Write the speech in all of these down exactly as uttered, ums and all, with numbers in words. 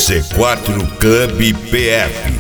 C quatro Club P F.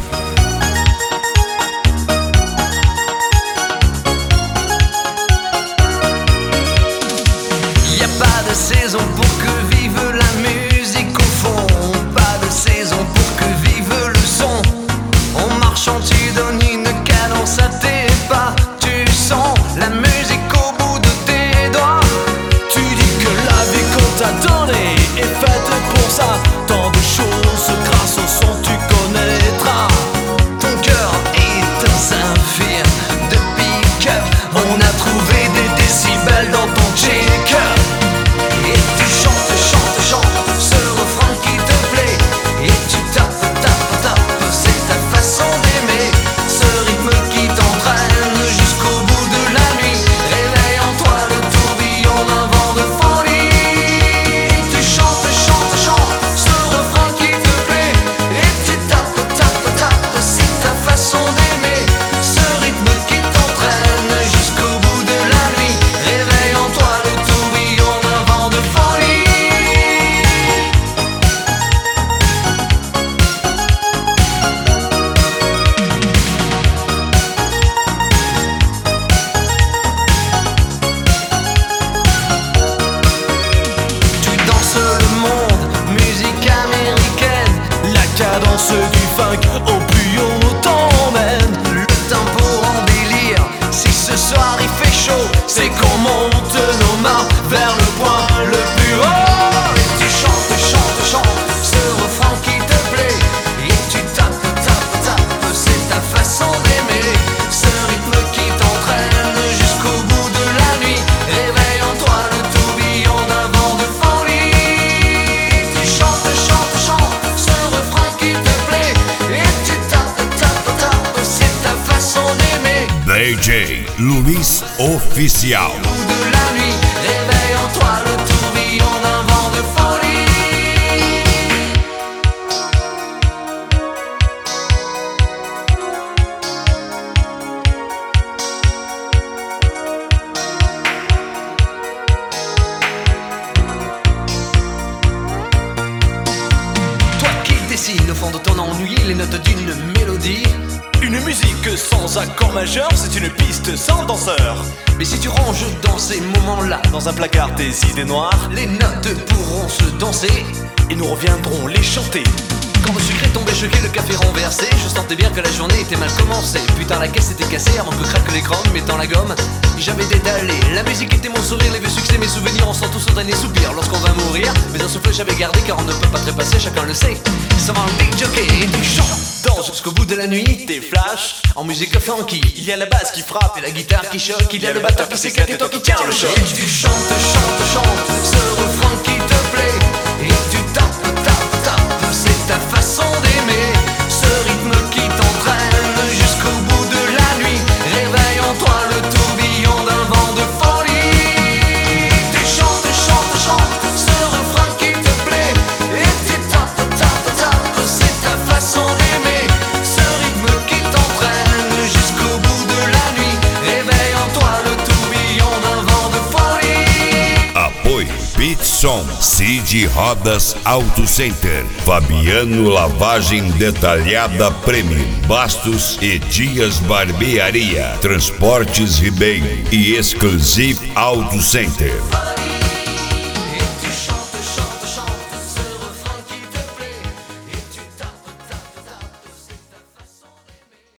Y a pas de saison pour que vive la musique au fond, pas de saison pour que vive le son. En marchant tu donnes une cadence à tes pas, tu sens la musique au bout de tes doigts. Tu dis que la vie qu'on t'a donnée est faite pour ça. Tant de choses grâce au son tu connaîtras. Ton cœur est un saphir de pick-up. On a trouvé des décibels dans ton check-up. Et tu chantes, chantes, chantes ce refrain qui te plaît. Et tu tapes, tapes, tapes, c'est ta façon d'aimer. Ce rythme qui t'entraîne jusqu'au bout de la nuit. Réveille en toi le tourbillon d'un vent de folie. Tu chantes, chantes, chantes ce refrain qui te plaît. Et tu tapes, tapes, tapes, c'est ta façon d'aimer. Ce rythme qui t'entraîne jusqu'au bout de la nuit. Réveille en toi le tourbillon d'un vent de folie. Tu danses le monde, musique américaine. La cadence du funk au plus haut t'emmène. Le tempo en délire, si ce soir il fait chaud, c'est qu'on monte nos mains vers le point le plus haut. Et tu chantes, chantes, chantes ce refrain qui te plaît. Et tu tapes, tapes, tapes, c'est ta façon d'aimer. Ce rythme qui t'entraîne jusqu'au bout de la nuit. Réveille en toi le tourbillon d'un vent de folie. Tu chantes, chantes, chantes ce refrain qui te plaît. Et tu tapes, tapes, tapes, c'est ta façon d'aimer. D J Luiz Oficial. Au bout de la nuit, réveille en toi le tourbillon d'un vent de folie. Toi qui dessines au fond de ton ennui les notes d'une mélodie. Une musique sans accord majeur, c'est une piste sans danseur. Mais si tu ranges dans ces moments-là Dans un placard des idées noires, les notes pourront se danser. et nous reviendrons les chanter. Quand le sucre est tombé choqué, le café renversé, je sentais bien que la journée était mal commencée. Putain, la caisse était cassée avant que craque l'écran, mettant la gomme. J'avais dédalé, la musique était mon sourire, les vieux succès, mes souvenirs, on sent tous au dernier soupir lorsqu'on va mourir. Mais un souffle j'avais gardé car on ne peut pas trépasser, chacun le sait. Ça va un big jockey et tu chantes, danses jusqu'au bout de la nuit. Des flashs, En musique funky, il y a la basse qui frappe et la guitare qui choque, il y a le batteur qui s'éclate et toi qui tiens le choc. Et tu chantes, chantes, chantes ce refrain qui te plaît. Et tu tapes, tapes, tapes, c'est ta façon d'aimer. Ce rythme qui t'entraîne jusqu'au bout de la nuit. Réveille en toi le tourbillon d'un vent de folie. Tu chantes, chantes, chantes ce refrain qui te plaît. Et tu tapes, tapes, tapes, c'est ta façon d'aimer. Ce rythme qui t'entraîne jusqu'au bout de la nuit. Réveille en toi le tourbillon d'un vent de folie. Apoio Pitson, Cid Rodas Auto Center, Fabiano Lavagem Detalhada Prêmio, Bastos e Dias Barbearia, Transportes Ribeiro e Exclusive Auto Center.